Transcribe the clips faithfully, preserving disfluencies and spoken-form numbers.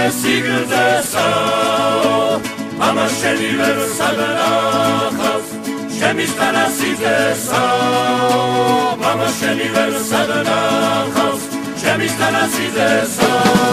სიგრძესა მამა შენი ვერ სადნახავს ჩემი სტანასიძესა მამა შენი ვერ სადნახავს ჩემი სტანასიძესა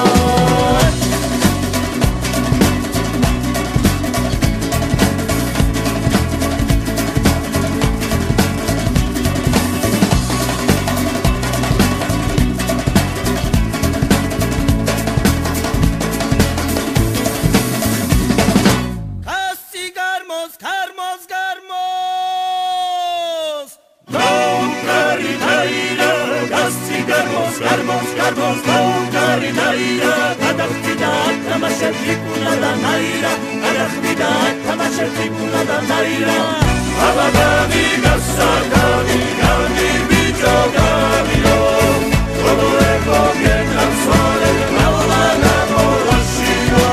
Garbos, garbos, garbos, naira, kadakhtida, tamashet likuna da naira, kadakhtida, tamashet likuna da naira. Abadani gassa, gani, gani, bicho, gani, yo. Todo ego bien al sole, naola, naola, shiro.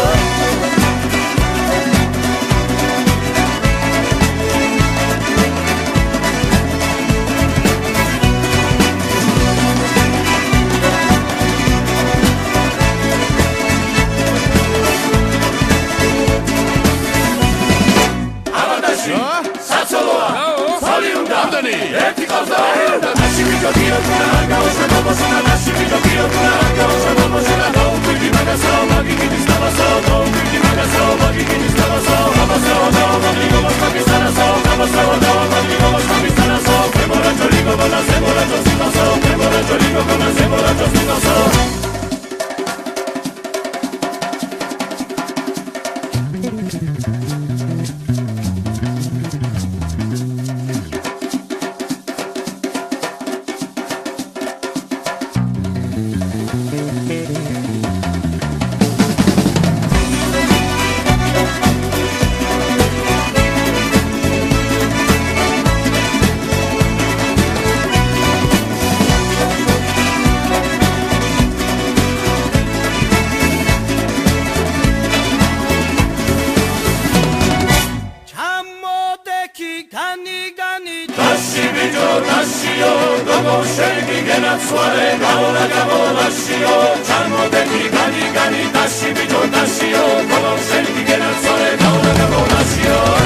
ერთი ყავდა და ნაში ვიჯოდიო და გაუშვა მომოსულა ნაში ვიჯოდიო და გაუშვა მომოსულა დაუკვირდი მაგასაო მაგიგინის დავასაო დაუკვირდი მაგასაო მაგიგინის დავასაო ამასაო დაუკვირდი მაგის თანასაო ამასაო დაუკვირდი მაგის თანასაო მემორა ჯოლიგო ბალა ზემორა ჯოსიტასაო მემორა ჯოლიგო ბალა ზემორა ჯოსიტასაო Gani gani dashi bijo dashi yo, kolo shelgi gena sore kaula gabo dashi yo.